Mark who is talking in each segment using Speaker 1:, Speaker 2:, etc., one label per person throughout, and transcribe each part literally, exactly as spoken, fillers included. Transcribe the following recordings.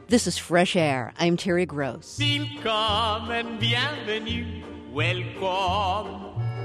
Speaker 1: This is Fresh Air. I'm Terry Gross.
Speaker 2: Willkommen, bienvenue, welcome.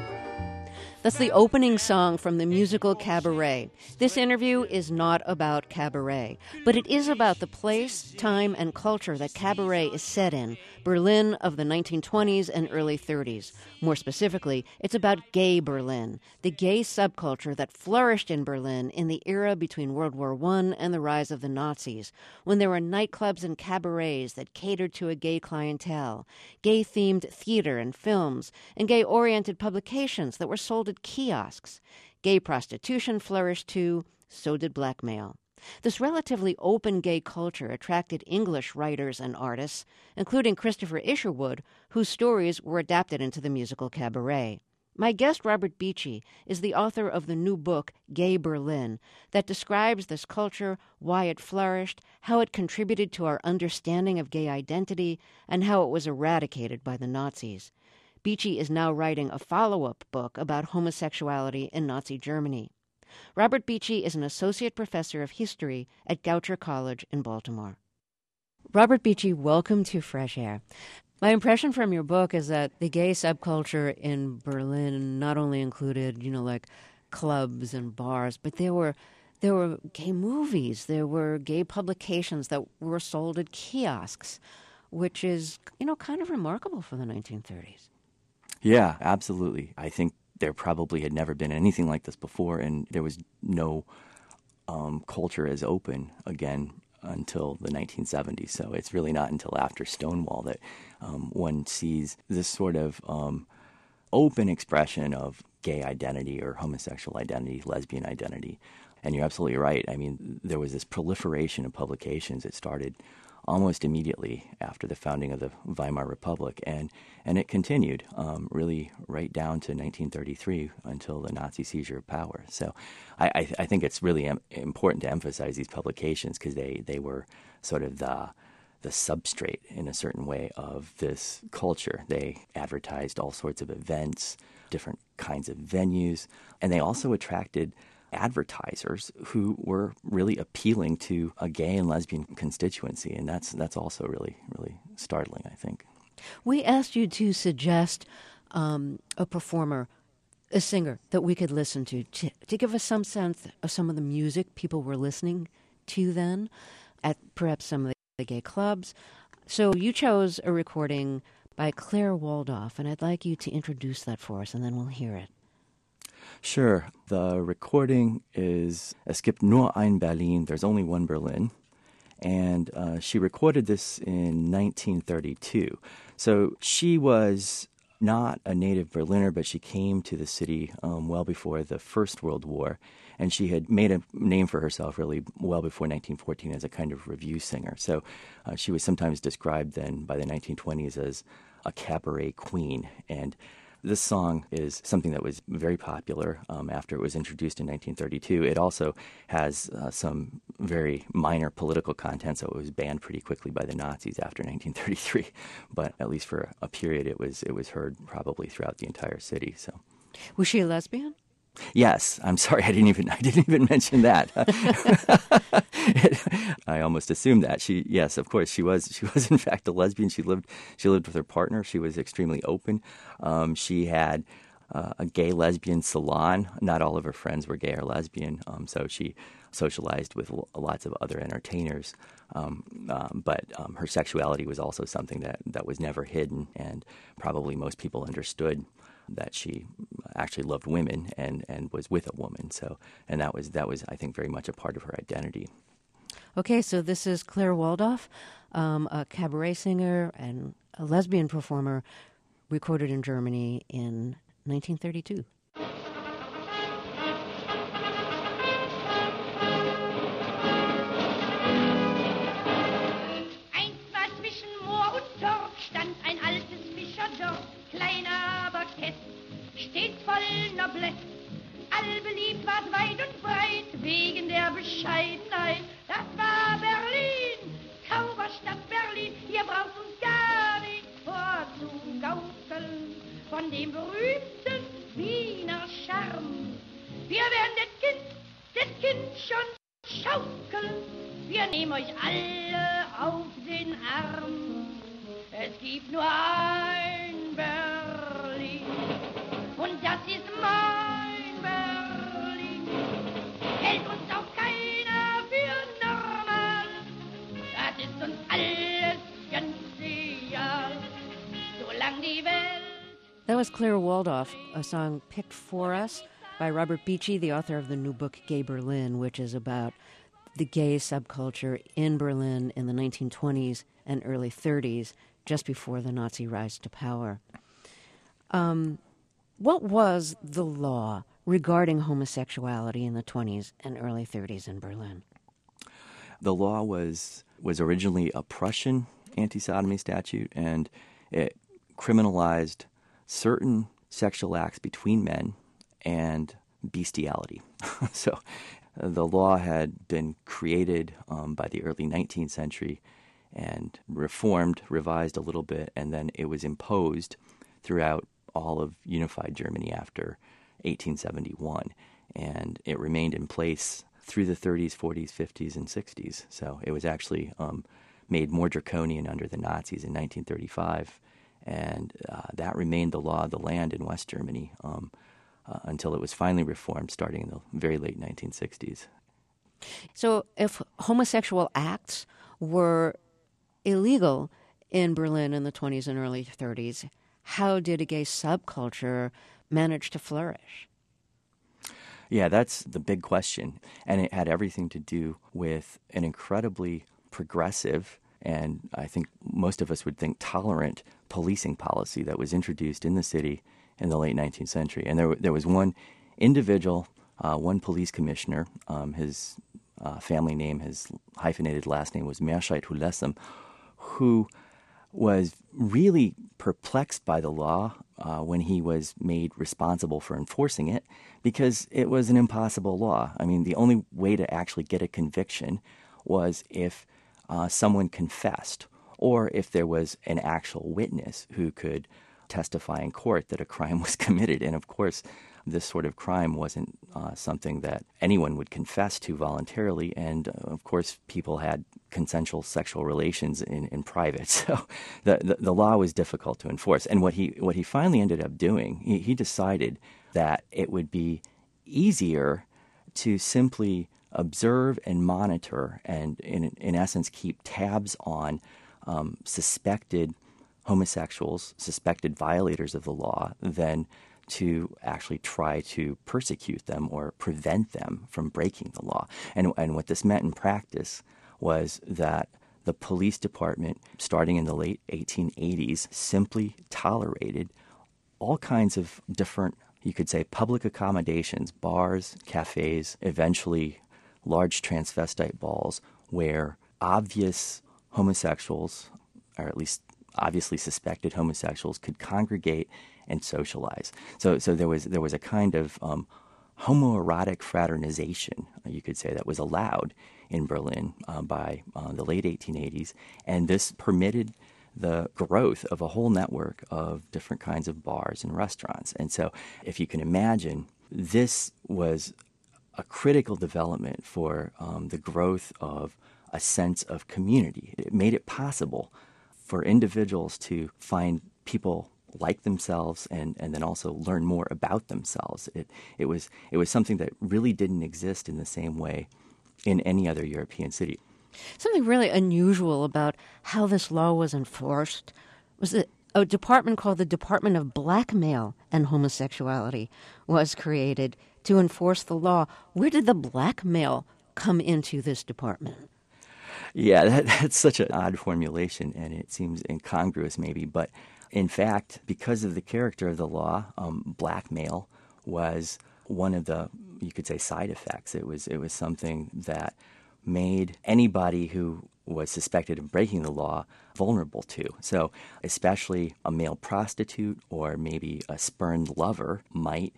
Speaker 1: That's the opening song from the musical Cabaret. This interview is not about cabaret, but it is about the place, time, and culture that cabaret is set in, Berlin of the nineteen twenties and early thirties. More specifically, it's about gay Berlin, the gay subculture that flourished in Berlin in the era between World War One and the rise of the Nazis, when there were nightclubs and cabarets that catered to a gay clientele, gay-themed theater and films, and gay-oriented publications that were sold at kiosks. Gay prostitution flourished too, so did blackmail. This relatively open gay culture attracted English writers and artists, including Christopher Isherwood, whose stories were adapted into the musical Cabaret. My guest, Robert Beechey, is the author of the new book, Gay Berlin, that describes this culture, why it flourished, how it contributed to our understanding of gay identity, and how it was eradicated by the Nazis. Beechey is now writing a follow-up book about homosexuality in Nazi Germany. Robert Beechey is an associate professor of history at Goucher College in Baltimore. Robert Beechey, welcome to Fresh Air. My impression from your book is that the gay subculture in Berlin not only included, you know, like clubs and bars, but there were there were gay movies, there were gay publications that were sold at kiosks, which is, you know, kind of remarkable for the nineteen thirties.
Speaker 3: Yeah, absolutely. I think there probably had never been anything like this before, and there was no um, culture as open again until the nineteen seventies. So it's really not until after Stonewall that um, one sees this sort of um, open expression of gay identity or homosexual identity, lesbian identity. And you're absolutely right. I mean, there was this proliferation of publications. It started almost immediately after the founding of the Weimar Republic, and and it continued um, really right down to nineteen thirty-three until the Nazi seizure of power. So I, I, I think it's really em- important to emphasize these publications because they, they were sort of the the substrate in a certain way of this culture. They advertised all sorts of events, different kinds of venues, and they also attracted advertisers who were really appealing to a gay and lesbian constituency, and that's that's also really, really startling, I think.
Speaker 1: We asked you to suggest um, a performer, a singer that we could listen to, to, to give us some sense of some of the music people were listening to then at perhaps some of the, the gay clubs. So you chose a recording by Claire Waldorf, and I'd like you to introduce that for us, and then we'll hear it.
Speaker 3: Sure. The recording is Es gibt nur ein Berlin, There's Only One Berlin, and uh, she recorded this in nineteen thirty-two. So she was not a native Berliner, but she came to the city um, well before the First World War, and she had made a name for herself really well before nineteen fourteen as a kind of revue singer. So uh, she was sometimes described then by the nineteen twenties as a cabaret queen, and this song is something that was very popular um, after it was introduced in nineteen thirty-two. It also has uh, some very minor political content, so it was banned pretty quickly by the Nazis after nineteen thirty-three. But at least for a period, it was it was heard probably throughout the entire city. So,
Speaker 1: was she a lesbian?
Speaker 3: Yes, I'm sorry, I didn't even I didn't even mention that. I almost assumed that. She yes, of course, she was she was in fact a lesbian. She lived she lived with her partner. She was extremely open. Um, she had uh, a gay lesbian salon. Not all of her friends were gay or lesbian, um, so she socialized with l- lots of other entertainers. Um, um, but um, her sexuality was also something that, that was never hidden, and probably most people understood that she actually loved women and, and was with a woman. So, and that was that was I think very much a part of her identity.
Speaker 1: Okay, so this is Claire Waldorf, um, a cabaret singer and a lesbian performer, recorded in Germany in nineteen thirty-two.
Speaker 4: Einst war zwischen Moor und Dorf stand ein altes Fischerdorf, klein aber kett, stets voll Noblesse. Allbeliebt ward weit und breit, wegen der Bescheidenheit. Das war Berlin, Zauberstadt Berlin, ihr braucht uns gar nicht vorzugaukeln. Von dem berühmten Wien Nehm euch alle auf den Arm. Es gibt nur ein Berlin. Und das ist mein Berlin. Hält uns auch keiner für normal. Das ist uns alles ganz egal. Solange die Welt.
Speaker 1: That was Claire Waldorf, a song picked for us by Robert Beachy, the author of the new book Gay Berlin, which is about the gay subculture in Berlin in the nineteen twenties and early thirties, just before the Nazi rise to power. Um, what was the law regarding homosexuality in the twenties and early thirties in Berlin?
Speaker 3: The law was was originally a Prussian anti-sodomy statute, and it criminalized certain sexual acts between men and bestiality. So uh, the law had been created um, by the early nineteenth century and reformed, revised a little bit, and then it was imposed throughout all of unified Germany after eighteen seventy-one. And it remained in place through the thirties, forties, fifties, and sixties. So it was actually um, made more draconian under the Nazis in nineteen thirty-five, and uh, that remained the law of the land in West Germany um, uh, until it was finally reformed starting in the very late nineteen sixties.
Speaker 1: So if homosexual acts were illegal in Berlin in the twenties and early thirties, how did a gay subculture manage to flourish?
Speaker 3: Yeah, that's the big question. And it had everything to do with an incredibly progressive and I think most of us would think tolerant policing policy that was introduced in the city in the late nineteenth century. And there, there was one individual, uh, one police commissioner, um, his uh, family name, his hyphenated last name was Meerscheidt Hulessem, who was really perplexed by the law uh, when he was made responsible for enforcing it, because it was an impossible law. I mean, the only way to actually get a conviction was if uh, someone confessed, or if there was an actual witness who could testify in court that a crime was committed. And of course, this sort of crime wasn't uh, something that anyone would confess to voluntarily. And uh, of course, people had consensual sexual relations in, in private. So the, the the law was difficult to enforce. And what he what he finally ended up doing, he, he decided that it would be easier to simply observe and monitor and, in in essence, keep tabs on um, suspected homosexuals, suspected violators of the law, than to actually try to persecute them or prevent them from breaking the law. And, and what this meant in practice was that the police department, starting in the late eighteen eighties, simply tolerated all kinds of different, you could say, public accommodations, bars, cafes, eventually large transvestite balls, where obvious homosexuals, or at least obviously suspected homosexuals, could congregate and socialize. So, so there was there was a kind of um, homoerotic fraternization, you could say, that was allowed in Berlin uh, by uh, the late eighteen eighties, and this permitted the growth of a whole network of different kinds of bars and restaurants. And so, if you can imagine, this was a critical development for um, the growth of a sense of community. It made it possible for individuals to find people like themselves and, and then also learn more about themselves. It it was it was something that really didn't exist in the same way in any other European city.
Speaker 1: Something really unusual about how this law was enforced was that a department called the Department of Blackmail and Homosexuality was created to enforce the law. Where did the blackmail come into this department?
Speaker 3: Yeah, that, that's such an odd formulation, and it seems incongruous maybe. But in fact, because of the character of the law, um, blackmail was one of the, you could say, side effects. It was it was something that made anybody who was suspected of breaking the law vulnerable to. So especially a male prostitute or maybe a spurned lover might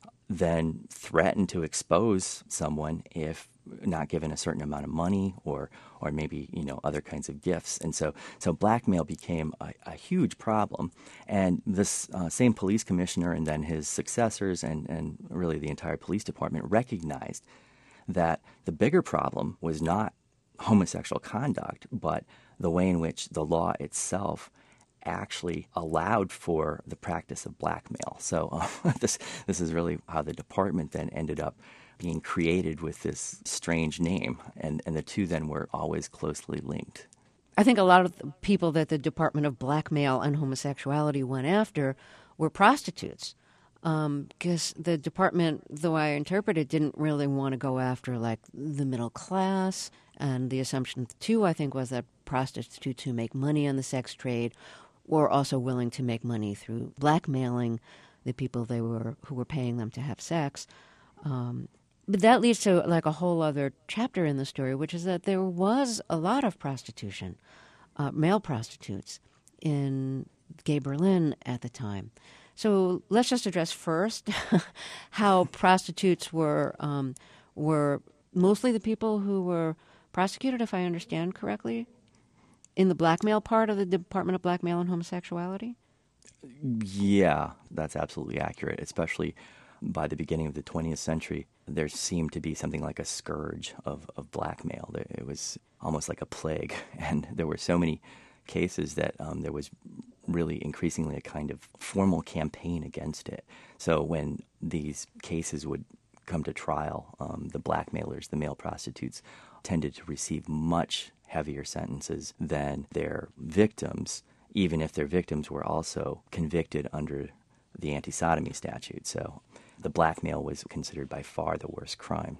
Speaker 3: then threaten to expose someone if not given a certain amount of money or or maybe, you know, other kinds of gifts. And so so blackmail became a, a huge problem. And this uh, same police commissioner and then his successors and, and really the entire police department recognized that the bigger problem was not homosexual conduct, but the way in which the law itself actually allowed for the practice of blackmail. So uh, this this is really how the department then ended up being created with this strange name, and, and the two then were always closely linked.
Speaker 1: I think a lot of the people that the Department of Blackmail and Homosexuality went after were prostitutes, because um, the department, though I interpret it, didn't really want to go after like the middle class, and the assumption too, I think, was that prostitutes who make money on the sex trade were also willing to make money through blackmailing the people they were who were paying them to have sex. Um, but that leads to like a whole other chapter in the story, which is that there was a lot of prostitution, uh, male prostitutes in gay Berlin at the time. So let's just address first how prostitutes were um, were mostly the people who were prosecuted, if I understand correctly, in the blackmail part of the Department of Blackmail and Homosexuality?
Speaker 3: Yeah, that's absolutely accurate, especially by the beginning of the twentieth century. There seemed to be something like a scourge of, of blackmail. It was almost like a plague, and there were so many cases that um, there was really increasingly a kind of formal campaign against it. So when these cases would come to trial, um, the blackmailers, the male prostitutes, tended to receive much heavier sentences than their victims, even if their victims were also convicted under the anti-sodomy statute. So the blackmail was considered by far the worst crime.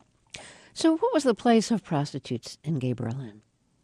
Speaker 1: So what was the place of prostitutes in gay Berlin?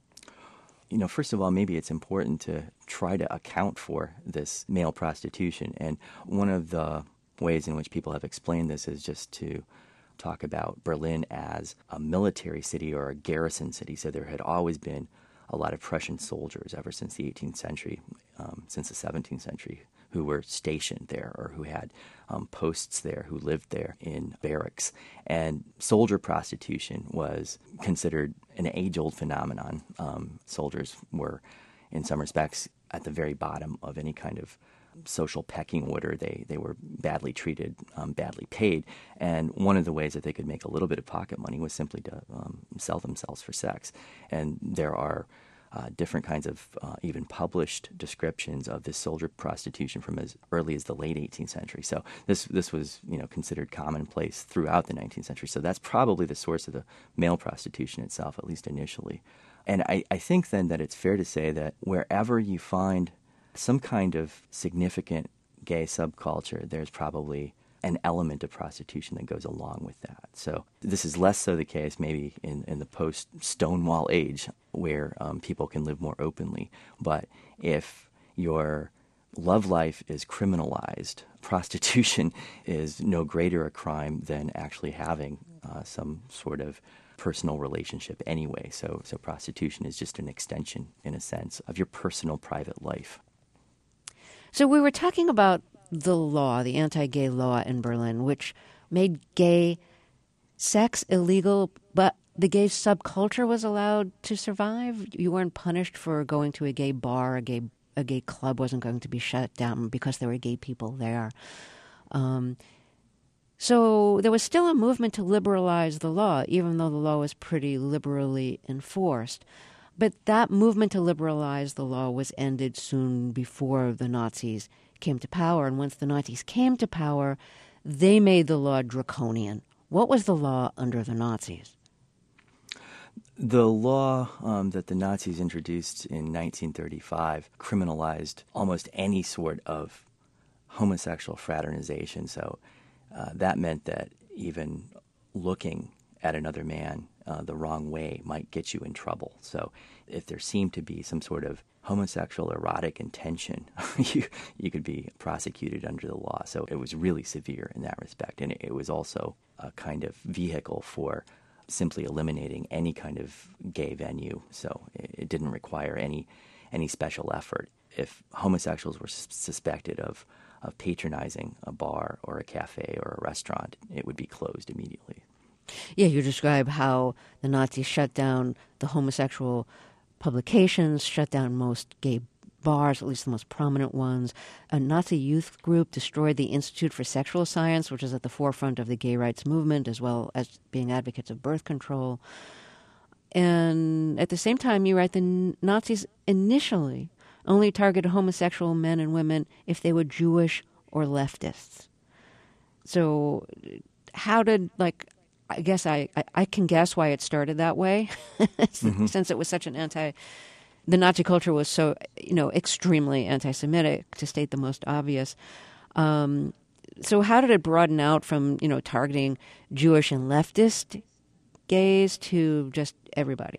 Speaker 3: You know, first of all, maybe it's important to try to account for this male prostitution. And one of the ways in which people have explained this is just to talk about Berlin as a military city or a garrison city. So there had always been a lot of Prussian soldiers ever since the eighteenth century, um, since the seventeenth century, who were stationed there or who had um, posts there, who lived there in barracks. And soldier prostitution was considered an age-old phenomenon. Um, soldiers were, in some respects, at the very bottom of any kind of social pecking order. They they were badly treated, um, badly paid, and one of the ways that they could make a little bit of pocket money was simply to um, sell themselves for sex. And there are uh, different kinds of uh, even published descriptions of this soldier prostitution from as early as the late eighteenth century. So this this was you know considered commonplace throughout the nineteenth century. So that's probably the source of the male prostitution itself, at least initially. And I, I think then that it's fair to say that wherever you find some kind of significant gay subculture, there's probably an element of prostitution that goes along with that. So this is less so the case maybe in, in the post-Stonewall age where um, people can live more openly. But if your love life is criminalized, prostitution is no greater a crime than actually having uh, some sort of personal relationship anyway. So, so prostitution is just an extension, in a sense, of your personal private life.
Speaker 1: So we were talking about the law, the anti-gay law in Berlin, which made gay sex illegal, but the gay subculture was allowed to survive. You weren't punished for going to a gay bar. A gay a gay club wasn't going to be shut down because there were gay people there. Um, so there was still a movement to liberalize the law, even though the law was pretty liberally enforced. But that movement to liberalize the law was ended soon before the Nazis came to power. And once the Nazis came to power, they made the law draconian. What was the law under the Nazis?
Speaker 3: The law um, that the Nazis introduced in nineteen thirty-five criminalized almost any sort of homosexual fraternization. So uh, that meant that even looking at another man uh, the wrong way might get you in trouble. So if there seemed to be some sort of homosexual erotic intention, you you could be prosecuted under the law. So it was really severe in that respect. And it, it was also a kind of vehicle for simply eliminating any kind of gay venue. So it, it didn't require any any special effort. If homosexuals were s- suspected of, of patronizing a bar or a cafe or a restaurant, it would be closed immediately.
Speaker 1: Yeah, you describe how the Nazis shut down the homosexual publications, shut down most gay bars, at least the most prominent ones. A Nazi youth group destroyed the Institute for Sexual Science, which is at the forefront of the gay rights movement, as well as being advocates of birth control. And at the same time, you write the Nazis initially only targeted homosexual men and women if they were Jewish or leftists. So how did, like, I guess I, I, I can guess why it started that way, mm-hmm. since it was such an anti, the Nazi culture was so, you know, extremely anti-Semitic, to state the most obvious. Um, so how did it broaden out from, you know, targeting Jewish and leftist gays to just everybody?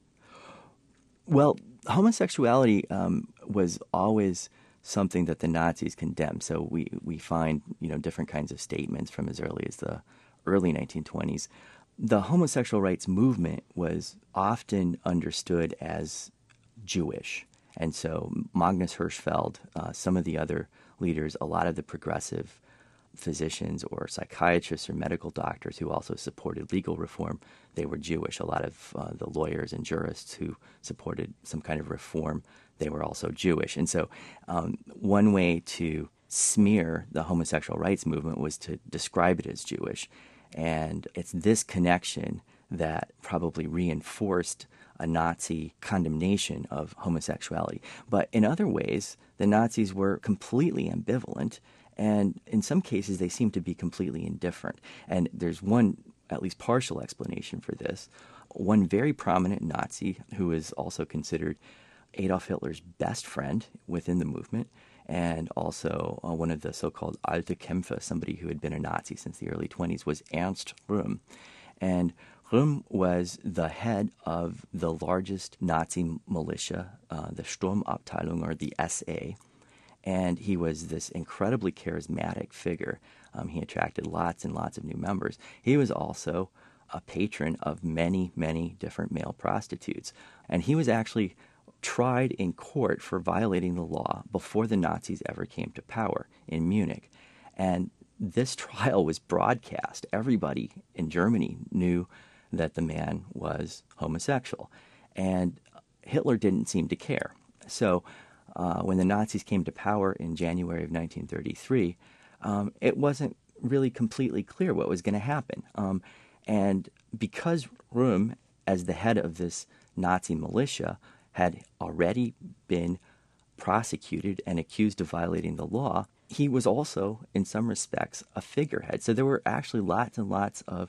Speaker 3: Well, homosexuality um, was always something that the Nazis condemned. So we, we find, you know, different kinds of statements from as early as the early nineteen twenties. The homosexual rights movement was often understood as Jewish. And so Magnus Hirschfeld, uh, some of the other leaders, a lot of the progressive physicians or psychiatrists or medical doctors who also supported legal reform, they were Jewish. A lot of uh, the lawyers and jurists who supported some kind of reform, they were also Jewish. And so um, one way to smear the homosexual rights movement was to describe it as Jewish. And it's this connection that probably reinforced a Nazi condemnation of homosexuality. But in other ways, the Nazis were completely ambivalent, and in some cases they seemed to be completely indifferent. And there's one, at least partial explanation for this. One very prominent Nazi who is also considered Adolf Hitler's best friend within the movement, and also uh, one of the so-called alte Kämpfer, somebody who had been a Nazi since the early twenties, was Ernst Röhm. And Röhm was the head of the largest Nazi militia, uh, the Sturmabteilung, or the S A, and he was this incredibly charismatic figure. Um, he attracted lots and lots of new members. He was also a patron of many, many different male prostitutes, and he was actually tried in court for violating the law before the Nazis ever came to power in Munich. And this trial was broadcast. Everybody in Germany knew that the man was homosexual. And Hitler didn't seem to care. So uh, when the Nazis came to power in January of nineteen thirty-three, um, it wasn't really completely clear what was going to happen. Um, and because Röhm, as the head of this Nazi militia, had already been prosecuted and accused of violating the law, he was also, in some respects, a figurehead. So there were actually lots and lots of,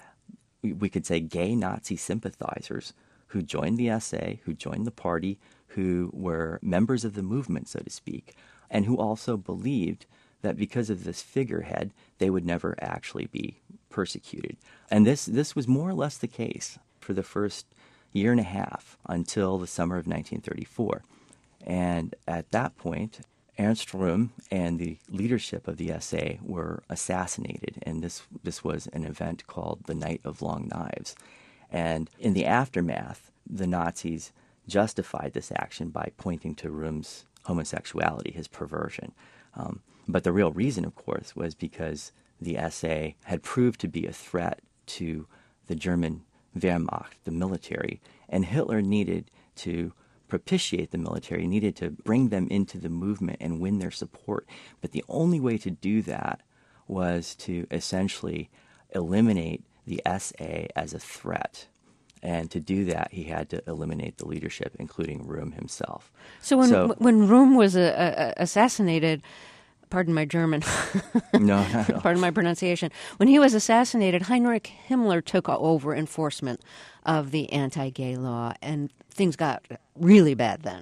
Speaker 3: we could say, gay Nazi sympathizers who joined the S A, who joined the party, who were members of the movement, so to speak, and who also believed that because of this figurehead, they would never actually be persecuted. And this, this was more or less the case for the first year and a half until the summer of nineteen thirty-four. And at that point, Ernst Röhm and the leadership of the S A were assassinated, and this this was an event called the Night of Long Knives. And in the aftermath, the Nazis justified this action by pointing to Röhm's homosexuality, his perversion. Um, but the real reason, of course, was because the S A had proved to be a threat to the German Wehrmacht, the military, and Hitler needed to propitiate the military, needed to bring them into the movement and win their support. But the only way to do that was to essentially eliminate the S A as a threat. And to do that, he had to eliminate the leadership, including Röhm himself.
Speaker 1: So when
Speaker 3: so,
Speaker 1: when Röhm was uh, uh, assassinated, pardon my German,
Speaker 3: no, no, no.
Speaker 1: pardon my pronunciation, when he was assassinated, Heinrich Himmler took over enforcement of the anti-gay law, and things got really bad then.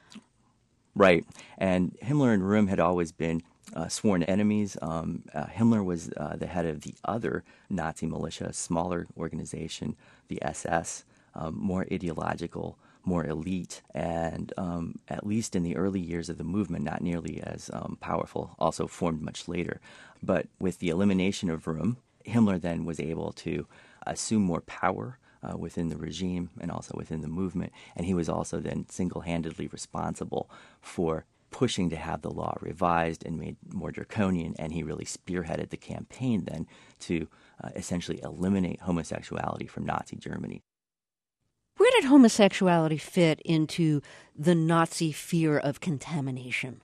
Speaker 3: Right. And Himmler and Röhm had always been uh, sworn enemies. Um, uh, Himmler was uh, the head of the other Nazi militia, a smaller organization, the S S, um, more ideological, more elite, and um, at least in the early years of the movement, not nearly as um, powerful, also formed much later. But with the elimination of Röhm, Himmler then was able to assume more power uh, within the regime and also within the movement, and he was also then single-handedly responsible for pushing to have the law revised and made more draconian, and he really spearheaded the campaign then to uh, essentially eliminate homosexuality from Nazi Germany.
Speaker 1: Where did homosexuality fit into the Nazi fear of contamination?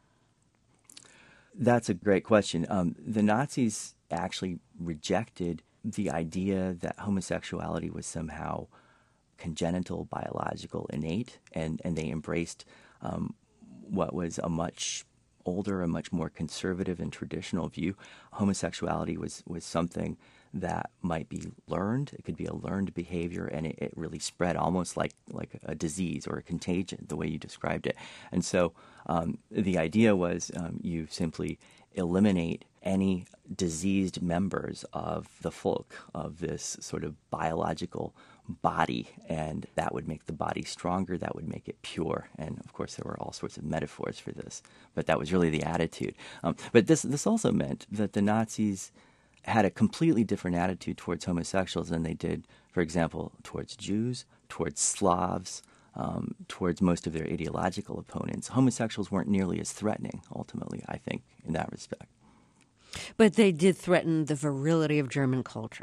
Speaker 3: That's a great question. Um, the Nazis actually rejected the idea that homosexuality was somehow congenital, biological, innate, and, and they embraced um, what was a much older, a much more conservative and traditional view. Homosexuality was, was something that might be learned. It could be a learned behavior, and it, it really spread almost like, like a disease or a contagion, the way you described it. And so um, the idea was um, you simply eliminate any diseased members of the folk, of this sort of biological body, and that would make the body stronger, that would make it pure. And of course there were all sorts of metaphors for this, but that was really the attitude. Um, but this this also meant that the Nazis had a completely different attitude towards homosexuals than they did, for example, towards Jews, towards Slavs, um, towards most of their ideological opponents. Homosexuals weren't nearly as threatening, ultimately, I think, in that respect.
Speaker 1: But they did threaten the virility of German culture.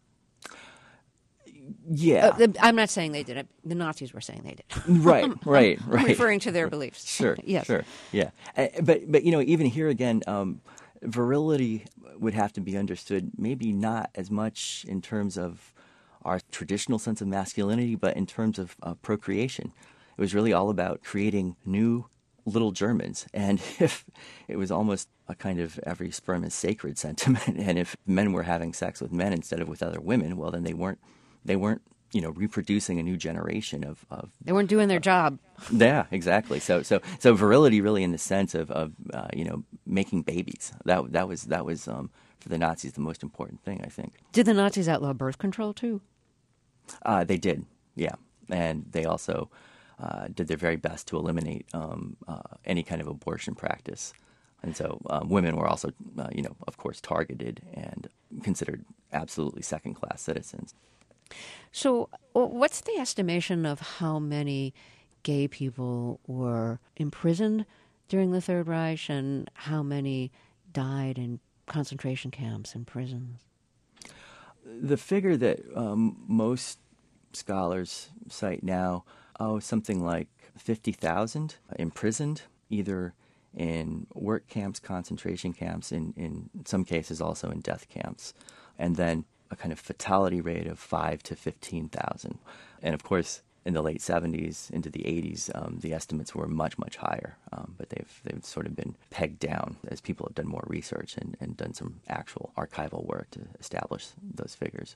Speaker 3: Yeah.
Speaker 1: Uh, I'm not saying they did it. The Nazis were saying they did.
Speaker 3: Right, right,
Speaker 1: I'm
Speaker 3: right.
Speaker 1: referring to their beliefs.
Speaker 3: Sure,
Speaker 1: yes.
Speaker 3: sure, yeah. Uh, but, but, you know, even here again, um, virility would have to be understood maybe not as much in terms of our traditional sense of masculinity, but in terms of uh, procreation. It was really all about creating new little Germans. And if it was almost a kind of every sperm is sacred sentiment, and if men were having sex with men instead of with other women, well, then they weren't, they weren't, you know, reproducing a new generation of, of
Speaker 1: They weren't doing their job.
Speaker 3: Yeah, exactly. So, so, so virility, really, in the sense of, of uh, you know, making babies. That that was that was um, for the Nazis the most important thing, I think.
Speaker 1: Did the Nazis outlaw birth control too?
Speaker 3: Uh, they did, yeah, and they also uh, did their very best to eliminate um, uh, any kind of abortion practice. And so um, women were also, uh, you know, of course, targeted and considered absolutely second-class citizens.
Speaker 1: So what's the estimation of how many gay people were imprisoned during the Third Reich and how many died in concentration camps and prisons?
Speaker 3: The figure that um, most scholars cite now, oh, something like fifty thousand imprisoned, either in work camps, concentration camps, in, in some cases also in death camps, and then a kind of fatality rate of five to fifteen thousand. And of course, in the late seventies into the eighties, um, the estimates were much, much higher. Um, but they've they've sort of been pegged down as people have done more research and, and done some actual archival work to establish those figures.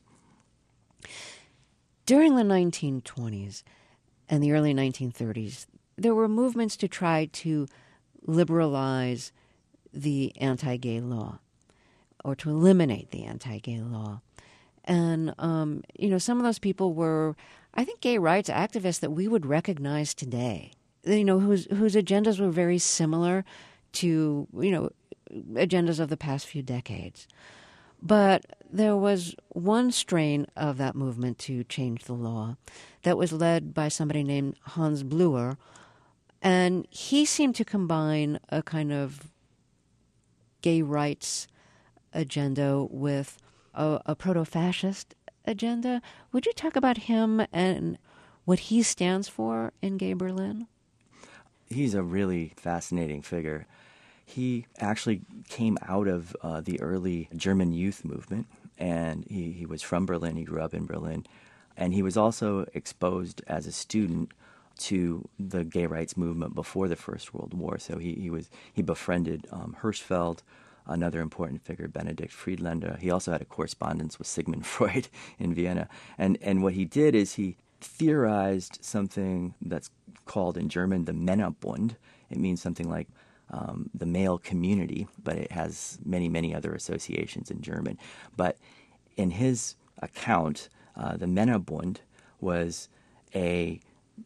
Speaker 1: During the nineteen twenties and the early nineteen thirties, there were movements to try to liberalize the anti-gay law or to eliminate the anti-gay law. And, um, you know, some of those people were, I think, gay rights activists that we would recognize today, you know, whose whose agendas were very similar to, you know, agendas of the past few decades. But there was one strain of that movement to change the law that was led by somebody named Hans Bleuer, and he seemed to combine a kind of gay rights agenda with a, a proto-fascist agenda. Would you talk about him and what he stands for in Gay Berlin?
Speaker 3: He's a really fascinating figure. He actually came out of uh, the early German youth movement, and he, he was from Berlin. He grew up in Berlin. And he was also exposed as a student to the gay rights movement before the First World War. So he, he was he befriended um, Hirschfeld, another important figure, Benedict Friedlander. He also had a correspondence with Sigmund Freud in Vienna. And, and what he did is he theorized something that's called in German the Männerbund. It means something like um, the male community, but it has many, many other associations in German. But in his account, uh, the Männerbund was a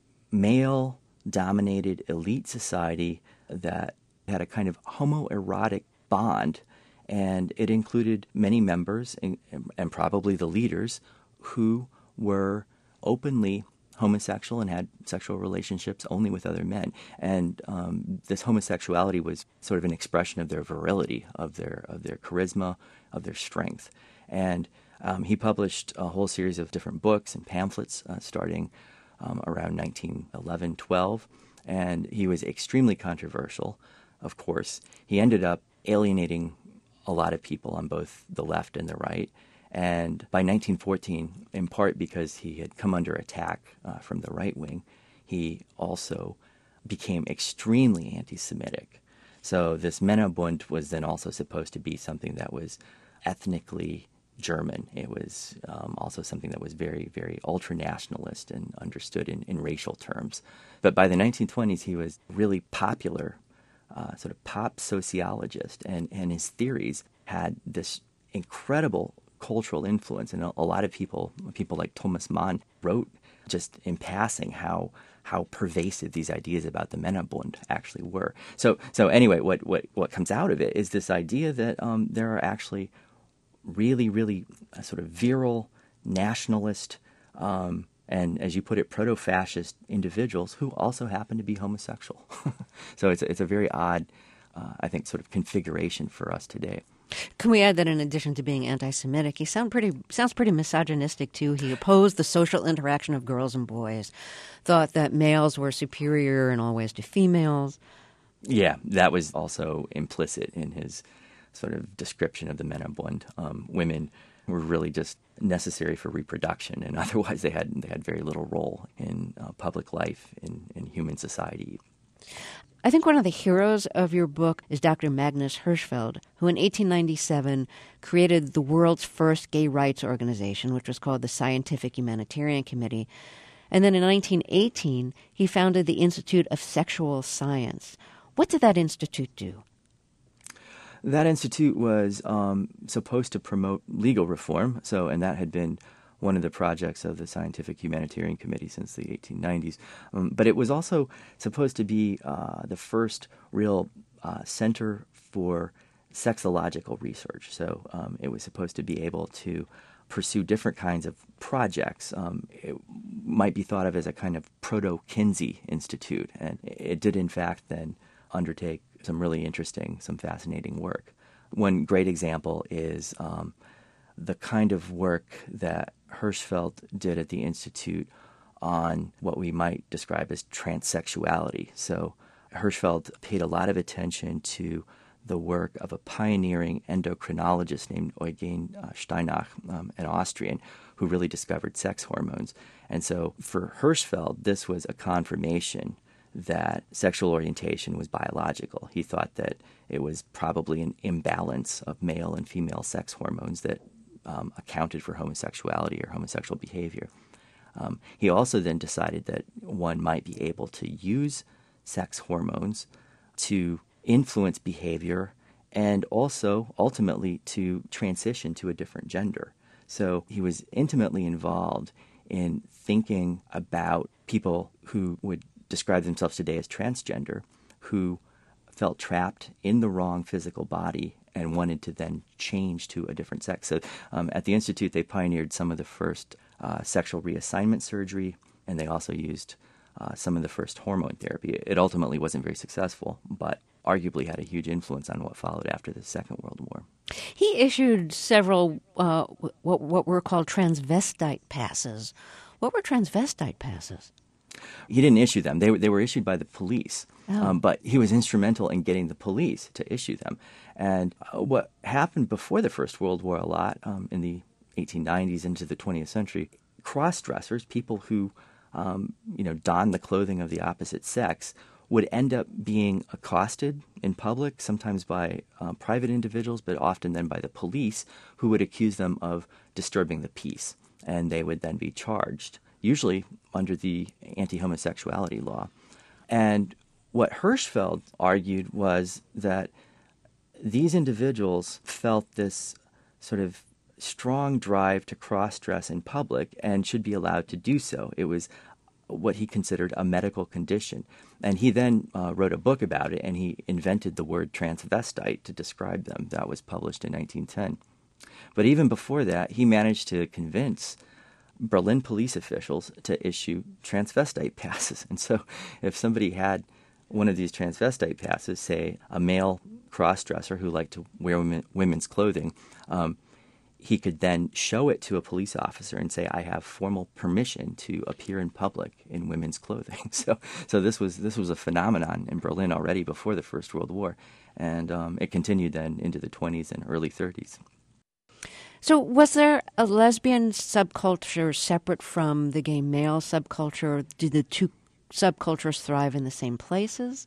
Speaker 3: male-dominated elite society that had a kind of homoerotic bond, and it included many members, and, and probably the leaders, who were openly homosexual and had sexual relationships only with other men. And um, this homosexuality was sort of an expression of their virility, of their of their charisma, of their strength. And um, he published a whole series of different books and pamphlets uh, starting um, around nineteen eleven, twelve, and he was extremely controversial, of course. He ended up alienating a lot of people on both the left and the right, And by nineteen fourteen, in part because he had come under attack uh, from the right wing, he also became extremely anti-Semitic. So this Männerbund was then also supposed to be something that was ethnically German. It was um, also something that was very, very ultra-nationalist and understood in, in racial terms. But by the nineteen twenties, he was really popular, uh, sort of pop sociologist, and, and his theories had this incredible cultural influence. And a, a lot of people, people like Thomas Mann, wrote just in passing how how pervasive these ideas about the Männerbund actually were. So so anyway, what, what, what comes out of it is this idea that um, there are actually really, really uh, sort of virile, nationalist, um, and as you put it, proto-fascist individuals who also happen to be homosexual. So it's, it's a very odd, uh, I think, sort of configuration for us today.
Speaker 1: Can we add that in addition to being anti-Semitic, he sound pretty, sounds pretty misogynistic, too. He opposed the social interaction of girls and boys, thought that males were superior in all ways to females.
Speaker 3: Yeah, that was also implicit in his sort of description of the Männerbund. Um, women were really just necessary for reproduction, and otherwise they had they had very little role in uh, public life, in, in human society.
Speaker 1: I think one of the heroes of your book is Doctor Magnus Hirschfeld, who in eighteen ninety-seven created the world's first gay rights organization, which was called the Scientific Humanitarian Committee. And then in nineteen eighteen, he founded the Institute of Sexual Science. What did that institute do?
Speaker 3: That institute was um, supposed to promote legal reform, so and that had been one of the projects of the Scientific Humanitarian Committee since the eighteen nineties. Um, but it was also supposed to be uh, the first real uh, center for sexological research. So um, it was supposed to be able to pursue different kinds of projects. Um, it might be thought of as a kind of proto-Kinsey Institute, and it did in fact then undertake some really interesting, some fascinating work. One great example is um, the kind of work that Hirschfeld did at the Institute on what we might describe as transsexuality. So Hirschfeld paid a lot of attention to the work of a pioneering endocrinologist named Eugen uh, Steinach, um, an Austrian, who really discovered sex hormones. And so for Hirschfeld, this was a confirmation that sexual orientation was biological. He thought that it was probably an imbalance of male and female sex hormones that um, accounted for homosexuality or homosexual behavior. Um, he also then decided that one might be able to use sex hormones to influence behavior and also ultimately to transition to a different gender. So he was intimately involved in thinking about people who would describe themselves today as transgender, who felt trapped in the wrong physical body and wanted to then change to a different sex. So um, at the Institute, they pioneered some of the first uh, sexual reassignment surgery, and they also used uh, some of the first hormone therapy. It ultimately wasn't very successful, but arguably had a huge influence on what followed after the Second World War.
Speaker 1: He issued several uh, what, what were called transvestite passes. What were transvestite passes?
Speaker 3: He didn't issue them. They were, they were issued by the police,
Speaker 1: oh.
Speaker 3: um, but he was instrumental in getting the police to issue them. And uh, what happened before the First World War a lot, um, in the eighteen nineties into the twentieth century, cross-dressers, people who um, you know, don the clothing of the opposite sex, would end up being accosted in public, sometimes by uh, private individuals, but often then by the police, who would accuse them of disturbing the peace. And they would then be charged, usually under the anti-homosexuality law. And what Hirschfeld argued was that these individuals felt this sort of strong drive to cross-dress in public and should be allowed to do so. It was what he considered a medical condition. And he then uh, wrote a book about it, and he invented the word transvestite to describe them. That was published in nineteen ten. But even before that, he managed to convince Berlin police officials to issue transvestite passes. And so if somebody had one of these transvestite passes, say a male cross-dresser who liked to wear women, women's clothing, um, he could then show it to a police officer and say, I have formal permission to appear in public in women's clothing. So so this was this was a phenomenon in Berlin already before the First World War, and um, it continued then into the twenties and early thirties.
Speaker 1: So was there a lesbian subculture separate from the gay male subculture? Did the two subcultures thrive in the same places?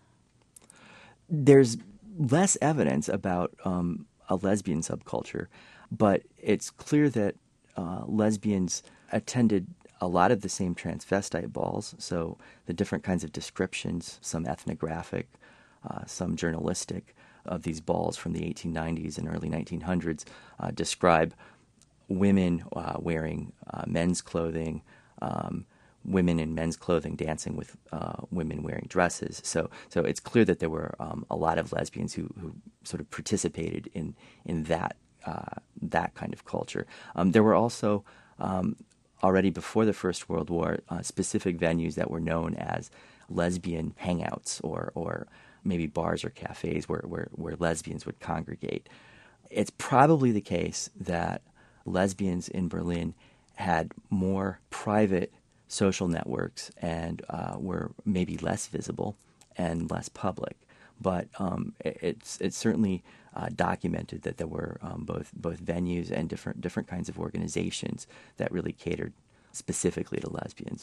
Speaker 3: There's less evidence about um, a lesbian subculture, but it's clear that uh, lesbians attended a lot of the same transvestite balls, so the different kinds of descriptions, some ethnographic, uh, some journalistic, of these balls from the eighteen nineties and early nineteen hundreds uh, describe women uh, wearing uh, men's clothing, um, women in men's clothing dancing with uh, women wearing dresses. So, so it's clear that there were um, a lot of lesbians who, who sort of participated in in that uh, that kind of culture. Um, there were also um, already before the First World War uh, specific venues that were known as lesbian hangouts or or maybe bars or cafes where, where, where lesbians would congregate. It's probably the case that lesbians in Berlin had more private social networks and uh, were maybe less visible and less public. But um, it, it's it's certainly uh, documented that there were um, both both venues and different different kinds of organizations that really catered specifically to lesbians.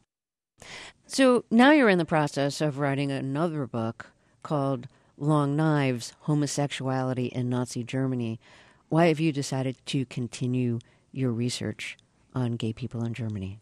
Speaker 1: So now you're in the process of writing another book called Long Knives, Homosexuality in Nazi Germany. Why have you decided to continue your research on gay people in Germany?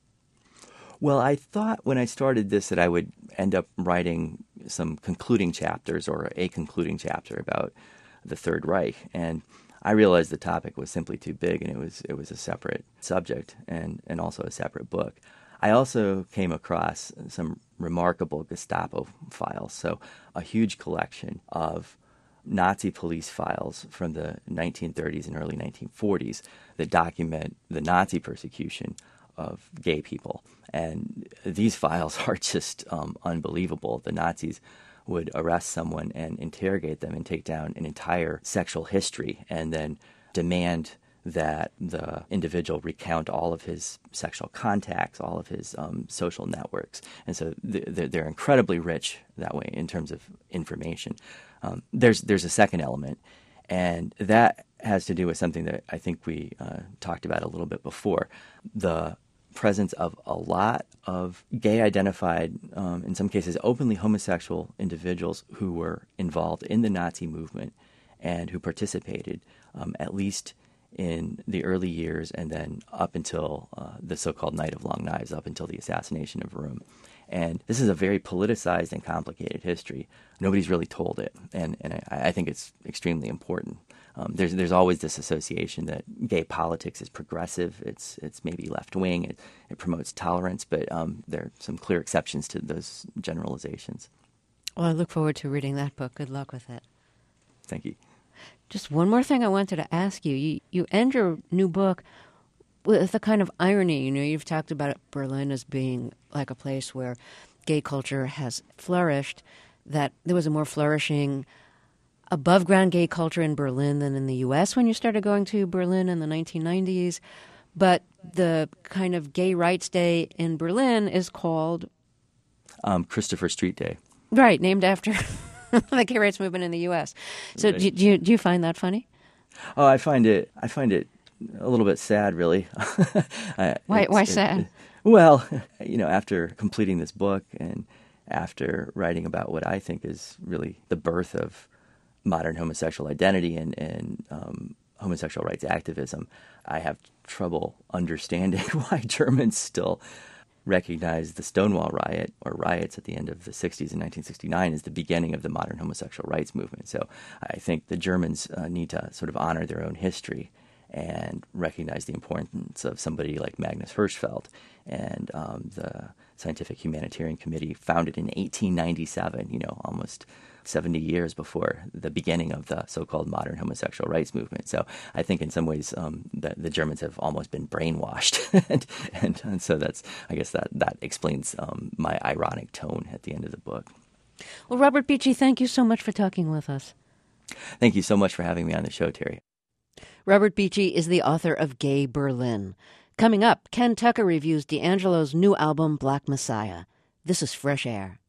Speaker 3: Well, I thought when I started this that I would end up writing some concluding chapters or a concluding chapter about the Third Reich, and I realized the topic was simply too big, and it was it was a separate subject and, and also a separate book. I also came across some remarkable Gestapo files, so a huge collection of Nazi police files from the nineteen thirties and early nineteen forties that document the Nazi persecution of gay people. And these files are just um, unbelievable. The Nazis would arrest someone and interrogate them and take down an entire sexual history and then demand that the individual recount all of his sexual contacts, all of his um, social networks. And so they're, they're incredibly rich that way in terms of information. Um, there's there's a second element, and that has to do with something that I think we uh, talked about a little bit before, the presence of a lot of gay-identified, um, in some cases openly homosexual individuals who were involved in the Nazi movement and who participated, um, at least in the early years and then up until uh, the so-called Night of Long Knives, up until the assassination of Röhm. And this is a very politicized and complicated history. Nobody's really told it, and, and I, I think it's extremely important. Um, there's there's always this association that gay politics is progressive, it's it's maybe left-wing, it, it promotes tolerance, but um, there are some clear exceptions to those generalizations.
Speaker 1: Well, I look forward to reading that book. Good luck with it.
Speaker 3: Thank you.
Speaker 1: Just one more thing I wanted to ask you. You, you end your new book with a kind of irony. You know, you've talked about Berlin as being like a place where gay culture has flourished, that there was a more flourishing above-ground gay culture in Berlin than in the U S when you started going to Berlin in the nineteen nineties. But the kind of gay rights day in Berlin is called...
Speaker 3: Um, Christopher Street Day.
Speaker 1: Right, named after the gay rights movement in the U S. So
Speaker 3: Right.
Speaker 1: do, do, you, do you find that funny?
Speaker 3: Oh, I find it. I find it a little bit sad, really.
Speaker 1: Why?
Speaker 3: It's-
Speaker 1: Why
Speaker 3: it-
Speaker 1: sad?
Speaker 3: it- well, you know, after completing this book and after writing about what I think is really the birth of modern homosexual identity and, and um, homosexual rights activism, I have trouble understanding why Germans still recognize the Stonewall riot or riots at the end of the sixties in nineteen sixty-nine as the beginning of the modern homosexual rights movement. So I think the Germans uh, need to sort of honor their own history and recognize the importance of somebody like Magnus Hirschfeld and um, the Scientific Humanitarian Committee, founded in eighteen ninety-seven, you know, almost seventy years before the beginning of the so-called modern homosexual rights movement. So I think in some ways um, the, the Germans have almost been brainwashed. and, and, and so that's, I guess that, that explains um, my ironic tone at the end of the book.
Speaker 1: Well, Robert Beachy, thank you so much for talking with us.
Speaker 3: Thank you so much for having me on the show, Terry.
Speaker 1: Robert Beachy is the author of Gay Berlin. Coming up, Ken Tucker reviews D'Angelo's new album, Black Messiah. This is Fresh Air.